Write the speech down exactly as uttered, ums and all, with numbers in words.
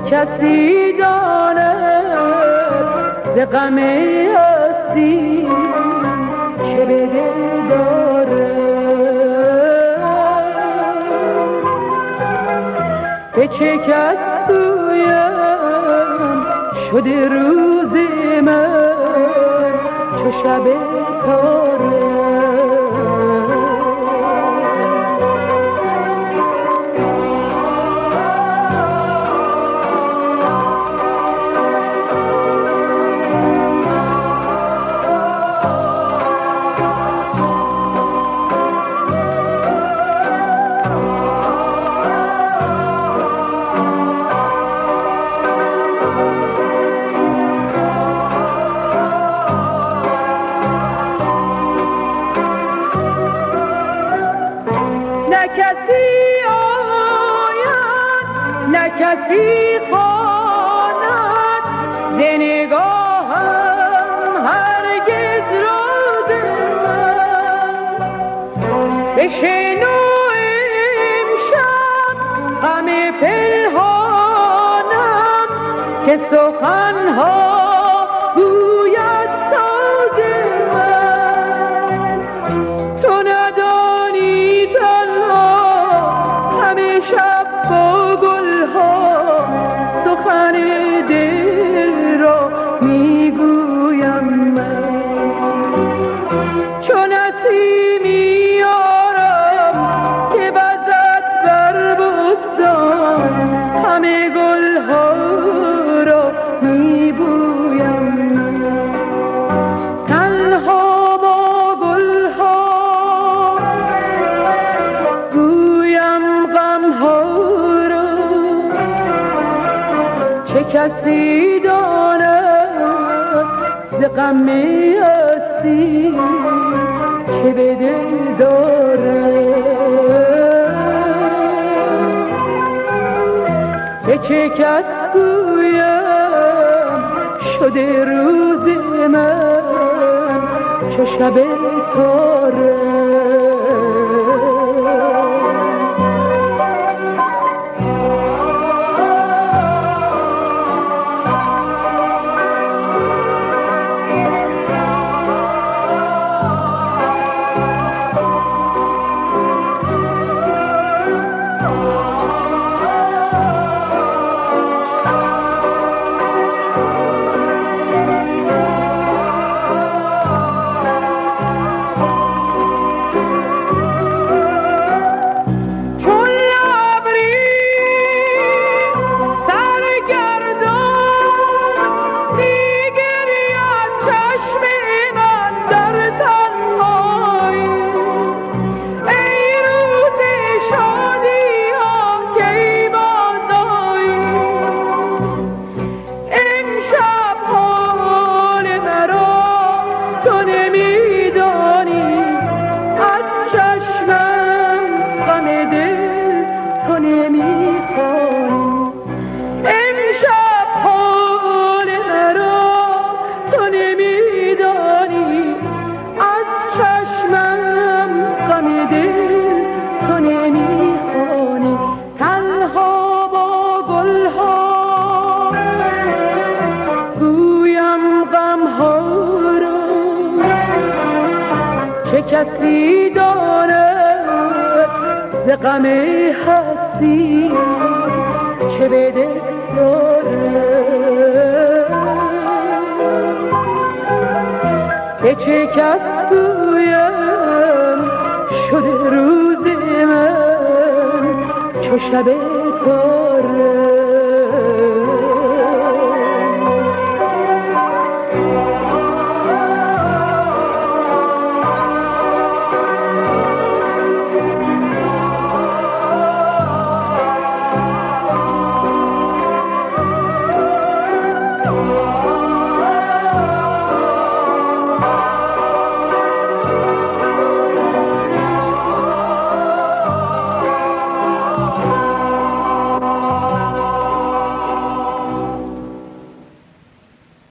کسی داند ز غم هستی چه به دل دارد، به چه کس گویم شده روز من چو شب تاره. کسی خواند ز نگاهم هرگز راز من، بشنو امشب غم پنهانم که سخنها گوید ساز من. تو ندانی تنها همه شب با سخن دل را میگویم من، چون نسیمی یارم که وزد بر بستان همه گلها را میبویم من. تنها با گلها گویم غمها را، چه کسی داند ز غم هستی چه به دل دارد، به چه کس گویم شده روز من چو شب تاره. کسی داند ز غم هستی چه به دل دارد، به چه کس گویم شده روز من چو شب تو